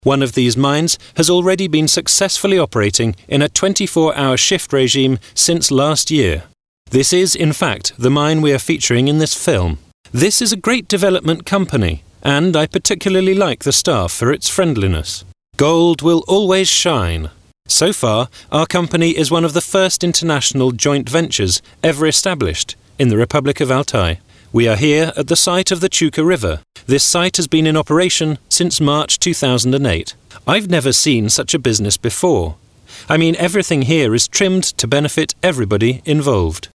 One of these mines has already been successfully operating in a 24-hour shift regime since last year. This is, in fact, the mine we are featuring in this film. This is a great development company, and I particularly like the staff for its friendliness. Gold will always shine. So far, our company is one of the first international joint ventures ever established in the Republic of Altai. We are here at the site of the Chuka River. This site has been in operation since March 2008. I've never seen such a business before. I mean, everything here is trimmed to benefit everybody involved.